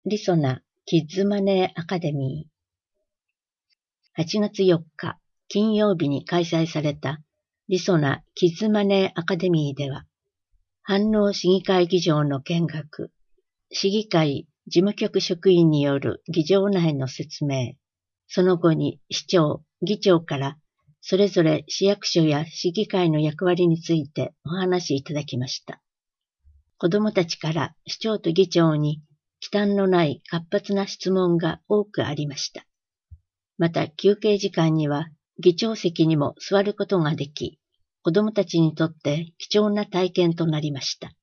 りそなキッズマネーアカデミー。8月4日金曜日に開催されたりそなキッズマネーアカデミーでは、飯能市議会議場の見学、市議会事務局職員による議場内の説明、その後に市長、議長からそれぞれ市役所や市議会の役割についてお話しいただきました。子どもたちから市長と議長に忌憚のない活発な質問が多くありました。また休憩時間には議長席にも座ることができ、子どもたちにとって貴重な体験となりました。